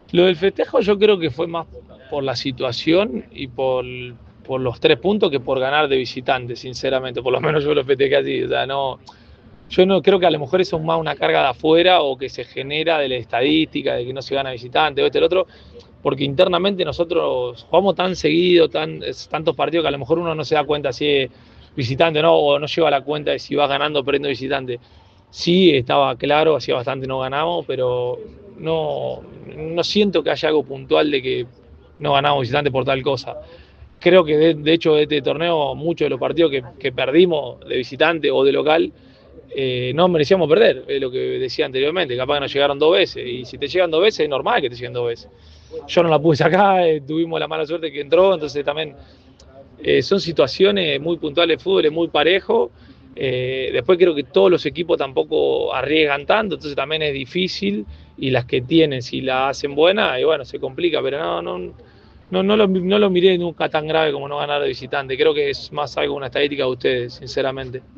Lo del festejo yo creo que fue más por la situación y por los 3 puntos que por ganar de visitante, sinceramente. Por lo menos yo lo festejé así. O sea, no, yo no creo que a lo mejor eso es más una carga de afuera o que se genera de la estadística, de que no se gana visitante, o este, el otro, porque internamente nosotros jugamos tan seguido, tantos partidos que a lo mejor uno no se da cuenta si es visitante o no, o no lleva la cuenta de si vas ganando o perdiendo visitante. Sí, estaba claro, hacía bastante no ganamos, pero no siento que haya algo puntual de que no ganamos visitante por tal cosa. Creo que de hecho de este torneo muchos de los partidos que perdimos de visitante o de local no merecíamos perder, es lo que decía anteriormente, capaz que nos llegaron 2 veces, y si te llegan 2 veces es normal que te lleguen 2 veces. Yo no la pude sacar, tuvimos la mala suerte que entró, entonces también son situaciones muy puntuales de fútbol, es muy parejo. Después creo que todos los equipos tampoco arriesgan tanto, entonces también es difícil, y las que tienen, si la hacen buena, y bueno, se complica, pero no lo miré nunca tan grave como no ganar de visitante, creo que es más algo una estadística de ustedes, sinceramente.